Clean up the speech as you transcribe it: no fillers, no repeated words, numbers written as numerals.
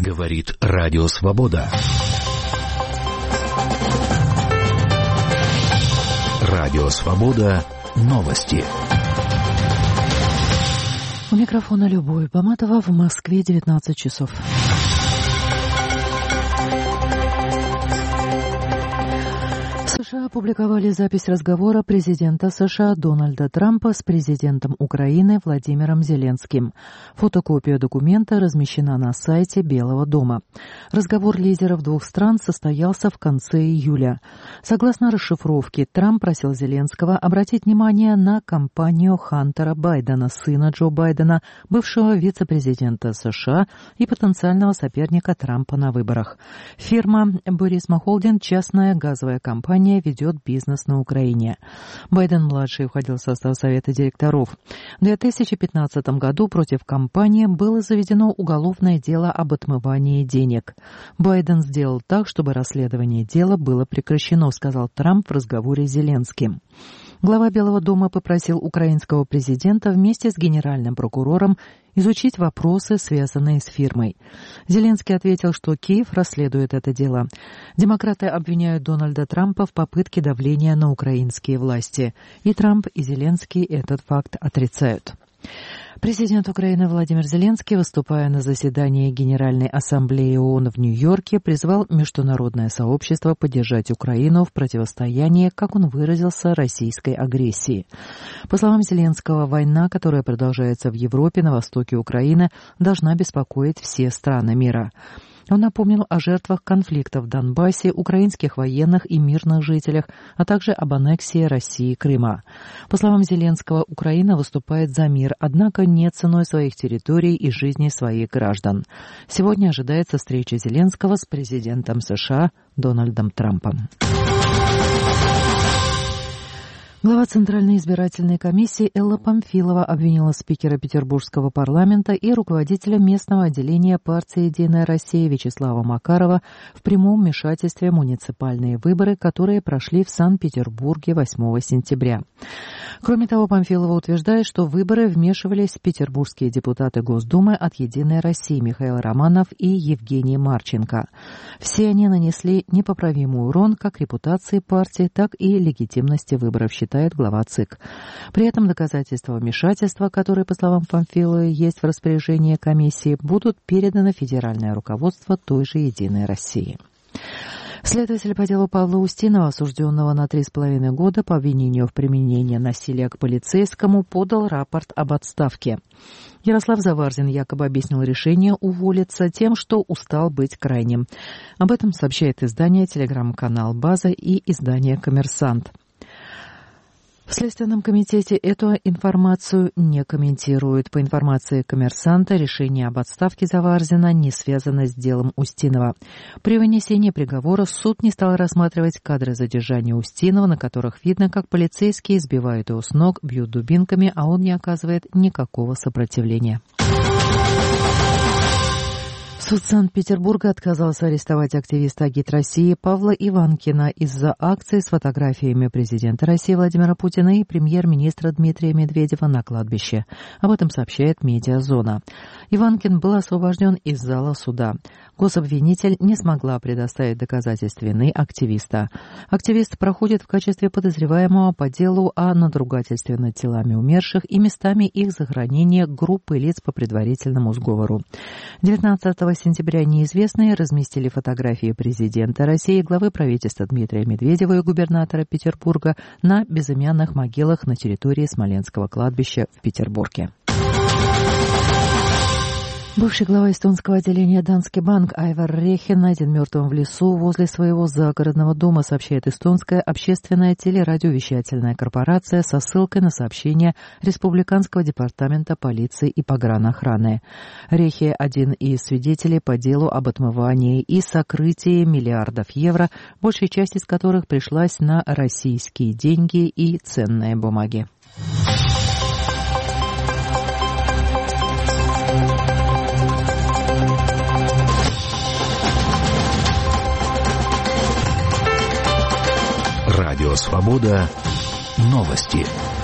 Говорит Радио Свобода. Радио Свобода. Новости. У микрофона Любовь Баматова. В Москве 19 часов. США опубликовали запись разговора президента США Дональда Трампа с президентом Украины Владимиром Зеленским. Фотокопия документа размещена на сайте Белого дома. Разговор лидеров двух стран состоялся в конце июля. Согласно расшифровке, Трамп просил Зеленского обратить внимание на кампанию Хантера Байдена, сына Джо Байдена, бывшего вице-президента США и потенциального соперника Трампа на выборах. Фирма Burisma Holding, частная газовая компания, ведет бизнес на Украине. Байден-младший входил в состав Совета директоров. В 2015 году против компании было заведено уголовное дело об отмывании денег. Байден сделал так, чтобы расследование дела было прекращено, сказал Трамп в разговоре с Зеленским. Глава Белого дома попросил украинского президента вместе с генеральным прокурором изучить вопросы, связанные с фирмой. Зеленский ответил, что Киев расследует это дело. Демократы обвиняют Дональда Трампа в попытке давления на украинские власти. И Трамп, и Зеленский этот факт отрицают. Президент Украины Владимир Зеленский, выступая на заседании Генеральной Ассамблеи ООН в Нью-Йорке, призвал международное сообщество поддержать Украину в противостоянии, как он выразился, российской агрессии. По словам Зеленского, война, которая продолжается в Европе, на востоке Украины, должна беспокоить все страны мира. Он напомнил о жертвах конфликтов в Донбассе, украинских военных и мирных жителях, а также об аннексии России Крыма. По словам Зеленского, Украина выступает за мир, однако не ценой своих территорий и жизни своих граждан. Сегодня ожидается встреча Зеленского с президентом США Дональдом Трампом. Глава Центральной избирательной комиссии Элла Памфилова обвинила спикера Петербургского парламента и руководителя местного отделения партии «Единая Россия» Вячеслава Макарова в прямом вмешательстве в муниципальные выборы, которые прошли в Санкт-Петербурге 8 сентября. Кроме того, Памфилова утверждает, что в выборы вмешивались петербургские депутаты Госдумы от «Единой России» Михаил Романов и Евгений Марченко. Все они нанесли непоправимый урон как репутации партии, так и легитимности выборов, считает глава ЦИК. При этом доказательства вмешательства, которые, по словам Памфиловой, есть в распоряжении комиссии, будут переданы в федеральное руководство той же «Единой России». Следователь по делу Павла Устинова, осужденного на 3,5 года по обвинению в применении насилия к полицейскому, подал рапорт об отставке. Ярослав Заварзин якобы объяснил решение уволиться тем, что устал быть крайним. Об этом сообщает издание «Телеграм-канал База» и издание «Коммерсант». В Следственном комитете эту информацию не комментируют. По информации «Коммерсанта», решение об отставке Заварзина не связано с делом Устинова. При вынесении приговора суд не стал рассматривать кадры задержания Устинова, на которых видно, как полицейские сбивают его с ног, бьют дубинками, а он не оказывает никакого сопротивления. Суд Санкт-Петербурга отказался арестовать активиста «Агит России» Павла Иванкина из-за акции с фотографиями президента России Владимира Путина и премьер-министра Дмитрия Медведева на кладбище. Об этом сообщает «Медиазона». Иванкин был освобожден из зала суда. Гособвинитель не смогла предоставить доказательств вины активиста. Активист проходит в качестве подозреваемого по делу о надругательстве над телами умерших и местами их захоронения группы лиц по предварительному сговору. 19 сентября неизвестные разместили фотографии президента России, главы правительства Дмитрия Медведева и губернатора Петербурга на безымянных могилах на территории Смоленского кладбища в Петербурге. Бывший глава эстонского отделения Danske Bank Айвар Рехен найден мертвым в лесу возле своего загородного дома, сообщает эстонская общественная телерадиовещательная корпорация со ссылкой на сообщение Республиканского департамента полиции и погранохраны. Рехе – один из свидетелей по делу об отмывании и сокрытии миллиардов евро, большая часть из которых пришлась на российские деньги и ценные бумаги. Радио Свобода. Новости.